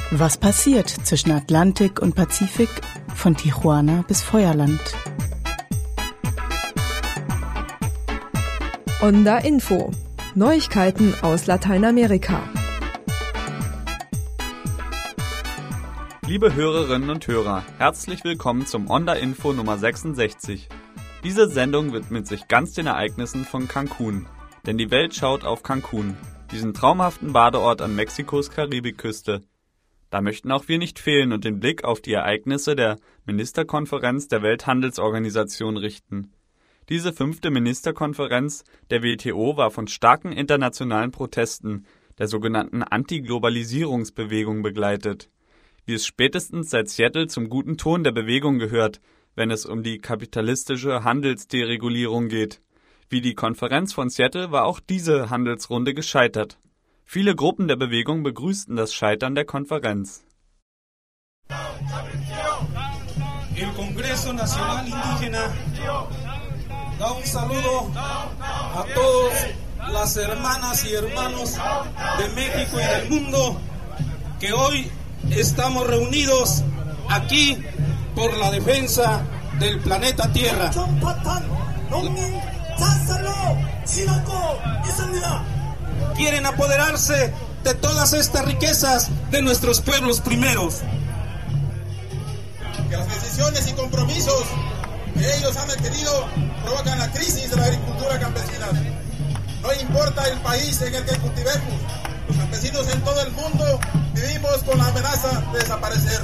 Was passiert zwischen Atlantik und Pazifik, von Tijuana bis Feuerland? Onda Info. Neuigkeiten aus Lateinamerika. Liebe Hörerinnen und Hörer, herzlich willkommen zum Onda Info Nummer 66. Diese Sendung widmet sich ganz den Ereignissen von Cancún. Denn die Welt schaut auf Cancún, diesen traumhaften Badeort an Mexikos Karibikküste. Da möchten auch wir nicht fehlen und den Blick auf die Ereignisse der Ministerkonferenz der Welthandelsorganisation richten. Diese 5. Ministerkonferenz der WTO war von starken internationalen Protesten, der sogenannten Antiglobalisierungsbewegung, begleitet. Wie es spätestens seit Seattle zum guten Ton der Bewegung gehört, wenn es um die kapitalistische Handelsderegulierung geht. Wie die Konferenz von Seattle war auch diese Handelsrunde gescheitert. Viele Gruppen der Bewegung begrüßten das Scheitern der Konferenz. El Congreso Nacional Indígena da un saludo a todas las hermanas y hermanos de México y del mundo que hoy estamos reunidos aquí por la defensa del planeta Tierra. Quieren apoderarse de todas estas riquezas de nuestros pueblos primeros. Que las decisiones y compromisos que ellos han adquirido provocan la crisis de la agricultura campesina. No importa el país en el que cultivemos, los campesinos en todo el mundo vivimos con la amenaza de desaparecer.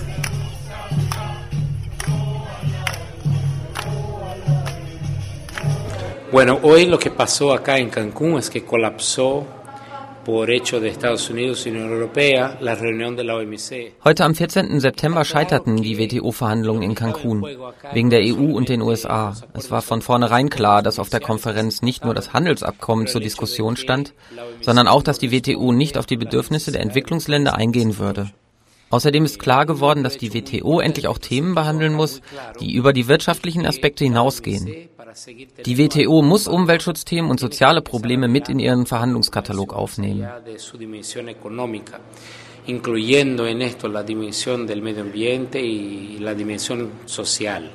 Bueno, hoy lo que pasó acá en Cancún es que colapsó por hecho de Estados Unidos y Unión Europea la reunión de la OMC. Heute am 14. September scheiterten die WTO-Verhandlungen in Cancún wegen der EU und den USA. Es war von vornherein klar, dass auf der Konferenz nicht nur das Handelsabkommen zur Diskussion stand, sondern auch, dass die WTO nicht auf die Bedürfnisse der Entwicklungsländer eingehen würde. Außerdem ist klar geworden, dass die WTO endlich auch Themen behandeln muss, die über die wirtschaftlichen Aspekte hinausgehen. Die WTO muss Umweltschutzthemen und soziale Probleme mit in ihren Verhandlungskatalog aufnehmen. Incluyendo en esto la dimensión del medio ambiente y la dimensión social.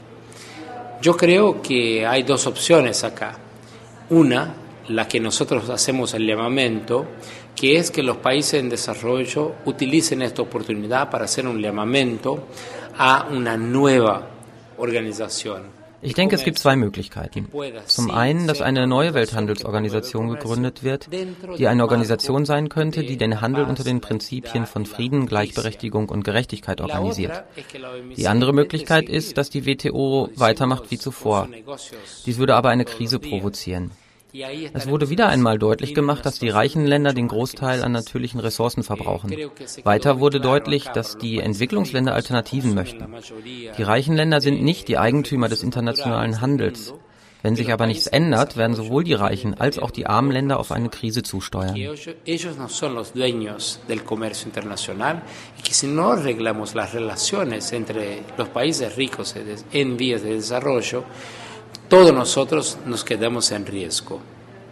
Yo creo que hay dos opciones acá. Una, la que nosotros hacemos el llamamiento, que es que los países en desarrollo utilicen esta oportunidad para hacer un llamamiento a una nueva organización. Ich denke, es gibt zwei Möglichkeiten. Zum einen, dass eine neue Welthandelsorganisation gegründet wird, die eine Organisation sein könnte, die den Handel unter den Prinzipien von Frieden, Gleichberechtigung und Gerechtigkeit organisiert. Die andere Möglichkeit ist, dass die WTO weitermacht wie zuvor. Dies würde aber eine Krise provozieren. Es wurde wieder einmal deutlich gemacht, dass die reichen Länder den Großteil an natürlichen Ressourcen verbrauchen. Weiter wurde deutlich, dass die Entwicklungsländer Alternativen möchten. Die reichen Länder sind nicht die Eigentümer des internationalen Handels. Wenn sich aber nichts ändert, werden sowohl die reichen als auch die armen Länder auf eine Krise zusteuern. Ellos no son los dueños del comercio internacional y que si no arreglamos las relaciones entre los países ricos en vías de desarrollo, todos nosotros nos quedamos en riesgo.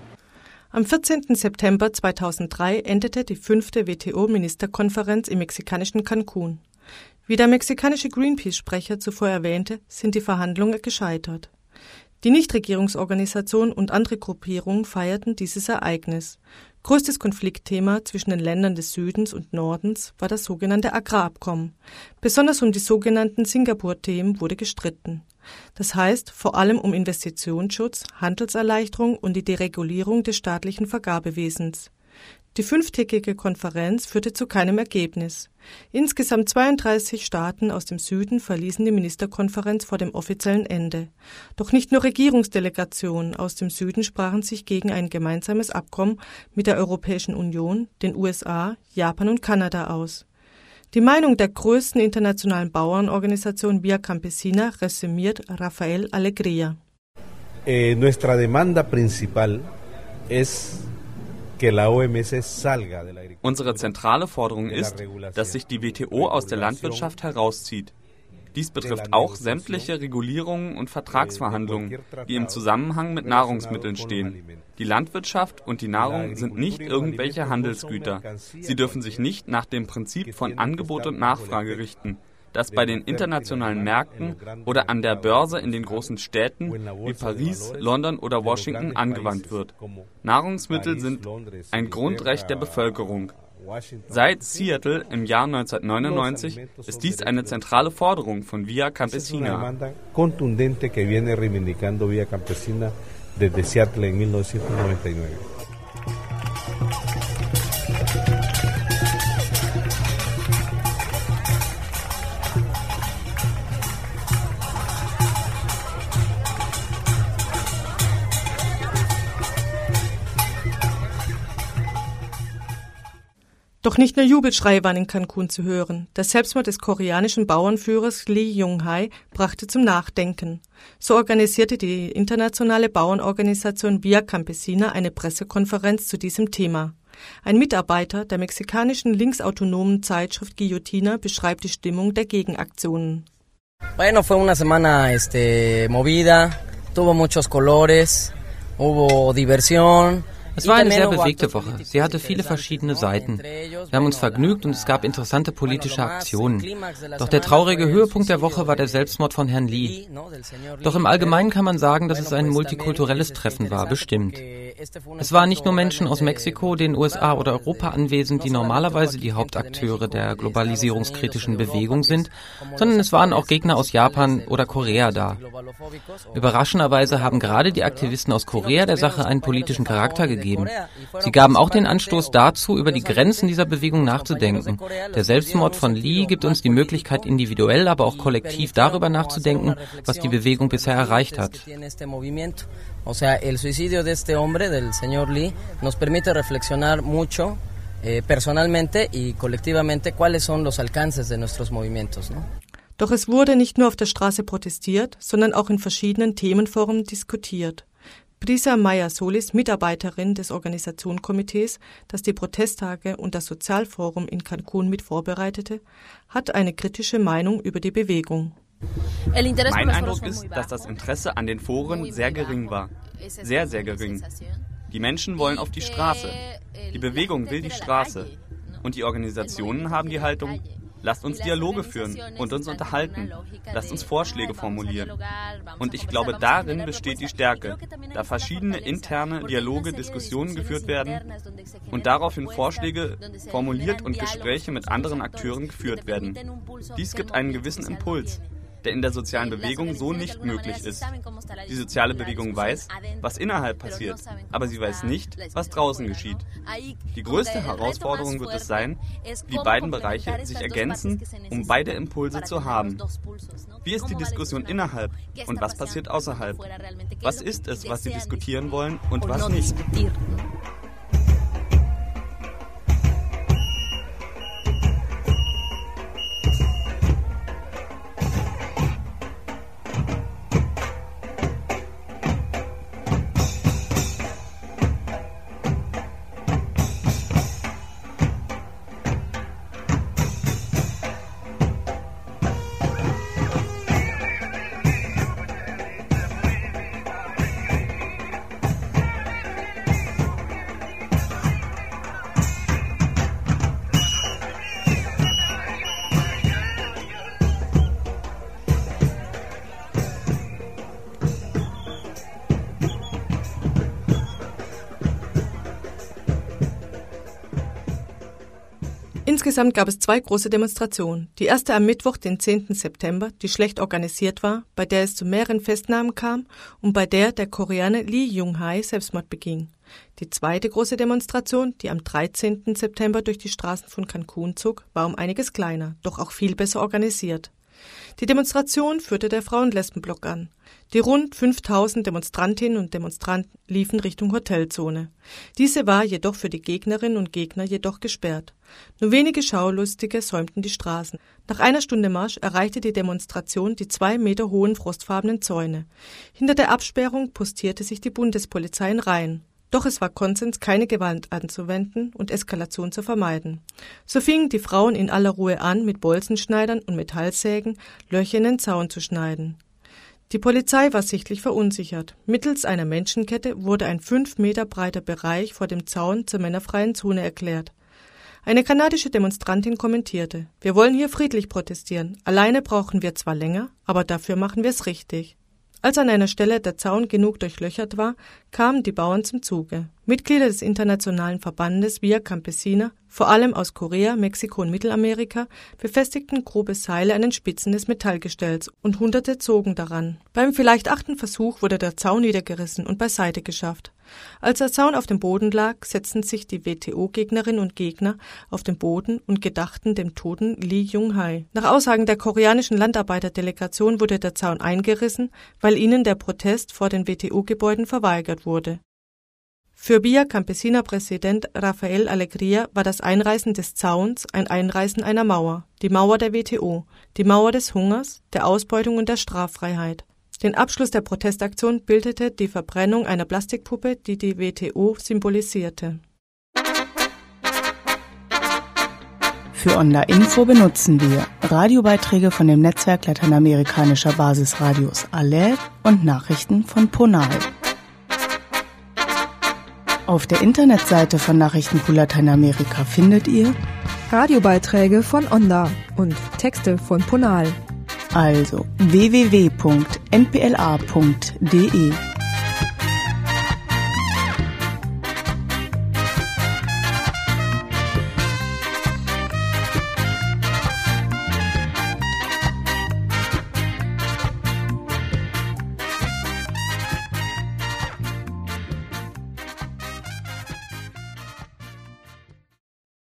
Am 14. September 2003 endete die 5. WTO-Ministerkonferenz im mexikanischen Cancún. Wie der mexikanische Greenpeace-Sprecher zuvor erwähnte, sind die Verhandlungen gescheitert. Die Nichtregierungsorganisationen und andere Gruppierungen feierten dieses Ereignis. Größtes Konfliktthema zwischen den Ländern des Südens und Nordens war das sogenannte Agrarabkommen. Besonders um die sogenannten Singapur-Themen wurde gestritten. Das heißt vor allem um Investitionsschutz, Handelserleichterung und die Deregulierung des staatlichen Vergabewesens. Die 5-tägige Konferenz führte zu keinem Ergebnis. Insgesamt 32 Staaten aus dem Süden verließen die Ministerkonferenz vor dem offiziellen Ende. Doch nicht nur Regierungsdelegationen aus dem Süden sprachen sich gegen ein gemeinsames Abkommen mit der Europäischen Union, den USA, Japan und Kanada aus. Die Meinung der größten internationalen Bauernorganisation Via Campesina resümiert Rafael Alegría. Nuestra demanda principal es que la OMC salga de la agricultura. Unsere zentrale Forderung ist, dass sich die WTO aus der Landwirtschaft herauszieht. Dies betrifft auch sämtliche Regulierungen und Vertragsverhandlungen, die im Zusammenhang mit Nahrungsmitteln stehen. Die Landwirtschaft und die Nahrung sind nicht irgendwelche Handelsgüter. Sie dürfen sich nicht nach dem Prinzip von Angebot und Nachfrage richten, das bei den internationalen Märkten oder an der Börse in den großen Städten wie Paris, London oder Washington angewandt wird. Nahrungsmittel sind ein Grundrecht der Bevölkerung. Seit Seattle im Jahr 1999 ist dies eine zentrale Forderung von Via Campesina. Desde Seattle en 1999. Doch nicht nur Jubelschreie waren in Cancun zu hören. Der Selbstmord des koreanischen Bauernführers Lee Jung-hae brachte zum Nachdenken. So organisierte die internationale Bauernorganisation Via Campesina eine Pressekonferenz zu diesem Thema. Ein Mitarbeiter der mexikanischen linksautonomen Zeitschrift Guillotina beschreibt die Stimmung der Gegenaktionen. Bueno, fue una semana movida, tuvo muchos colores, hubo diversión. Es war eine sehr bewegte Woche. Sie hatte viele verschiedene Seiten. Wir haben uns vergnügt und es gab interessante politische Aktionen. Doch der traurige Höhepunkt der Woche war der Selbstmord von Herrn Lee. Doch im Allgemeinen kann man sagen, dass es ein multikulturelles Treffen war, bestimmt. Es waren nicht nur Menschen aus Mexiko, den USA oder Europa anwesend, die normalerweise die Hauptakteure der globalisierungskritischen Bewegung sind, sondern es waren auch Gegner aus Japan oder Korea da. Überraschenderweise haben gerade die Aktivisten aus Korea der Sache einen politischen Charakter gegeben. Sie gaben auch den Anstoß dazu, über die Grenzen dieser Bewegung nachzudenken. Der Selbstmord von Lee gibt uns die Möglichkeit, individuell, aber auch kollektiv darüber nachzudenken, was die Bewegung bisher erreicht hat. O sea, el suicidio de este hombre, del señor Lee, nos permite reflexionar mucho personalmente y colectivamente cuáles son los alcances de nuestros movimientos, ¿no? Doch es wurde nicht nur auf der Straße protestiert, sondern auch in verschiedenen Themenforen diskutiert. Brisa Maya-Solis, Mitarbeiterin des Organisationskomitees, das die Protesttage und das Sozialforum in Cancun mit vorbereitete, hat eine kritische Meinung über die Bewegung. Mein Eindruck ist, dass das Interesse an den Foren sehr gering war. Sehr, sehr gering. Die Menschen wollen auf die Straße. Die Bewegung will die Straße. Und die Organisationen haben die Haltung, lasst uns Dialoge führen und uns unterhalten. Lasst uns Vorschläge formulieren. Und ich glaube, darin besteht die Stärke, da verschiedene interne Dialoge, Diskussionen geführt werden und daraufhin Vorschläge formuliert und Gespräche mit anderen Akteuren geführt werden. Dies gibt einen gewissen Impuls, der in der sozialen Bewegung so nicht möglich ist. Die soziale Bewegung weiß, was innerhalb passiert, aber sie weiß nicht, was draußen geschieht. Die größte Herausforderung wird es sein, wie beiden Bereiche sich ergänzen, um beide Impulse zu haben. Wie ist die Diskussion innerhalb und was passiert außerhalb? Was ist es, was sie diskutieren wollen und was nicht? Insgesamt gab es 2 große Demonstrationen. Die erste am Mittwoch, den 10. September, die schlecht organisiert war, bei der es zu mehreren Festnahmen kam und bei der der Koreaner Lee Jung-hae Selbstmord beging. Die zweite große Demonstration, die am 13. September durch die Straßen von Cancun zog, war um einiges kleiner, doch auch viel besser organisiert. Die Demonstration führte der Frauen-Lesben-Block an. Die rund 5000 Demonstrantinnen und Demonstranten liefen Richtung Hotelzone. Diese war jedoch für die Gegnerinnen und Gegner jedoch gesperrt. Nur wenige Schaulustige säumten die Straßen. Nach einer Stunde Marsch erreichte die Demonstration die 2 Meter hohen frostfarbenen Zäune. Hinter der Absperrung postierte sich die Bundespolizei in Reihen. Doch es war Konsens, keine Gewalt anzuwenden und Eskalation zu vermeiden. So fingen die Frauen in aller Ruhe an, mit Bolzenschneidern und Metallsägen Löcher in den Zaun zu schneiden. Die Polizei war sichtlich verunsichert. Mittels einer Menschenkette wurde ein 5 Meter breiter Bereich vor dem Zaun zur männerfreien Zone erklärt. Eine kanadische Demonstrantin kommentierte: Wir wollen hier friedlich protestieren. Alleine brauchen wir zwar länger, aber dafür machen wir es richtig. Als an einer Stelle der Zaun genug durchlöchert war, kamen die Bauern zum Zuge. Mitglieder des internationalen Verbandes Via Campesina, vor allem aus Korea, Mexiko und Mittelamerika, befestigten grobe Seile an den Spitzen des Metallgestells und Hunderte zogen daran. Beim vielleicht 8. Versuch wurde der Zaun niedergerissen und beiseite geschafft. Als der Zaun auf dem Boden lag, setzten sich die WTO-Gegnerinnen und Gegner auf den Boden und gedachten dem toten Lee Jung-hae. Nach Aussagen der koreanischen Landarbeiterdelegation wurde der Zaun eingerissen, weil ihnen der Protest vor den WTO-Gebäuden verweigert wurde. Für Via Campesina-Präsident Rafael Alegría war das Einreißen des Zauns ein Einreißen einer Mauer, die Mauer der WTO, die Mauer des Hungers, der Ausbeutung und der Straffreiheit. Den Abschluss der Protestaktion bildete die Verbrennung einer Plastikpuppe, die die WTO symbolisierte. Für Onda Info benutzen wir Radiobeiträge von dem Netzwerk lateinamerikanischer Basisradios ALER und Nachrichten von PONAL. Auf der Internetseite von Nachrichten für Lateinamerika findet ihr Radiobeiträge von Onda und Texte von PONAL. Also www.npla.de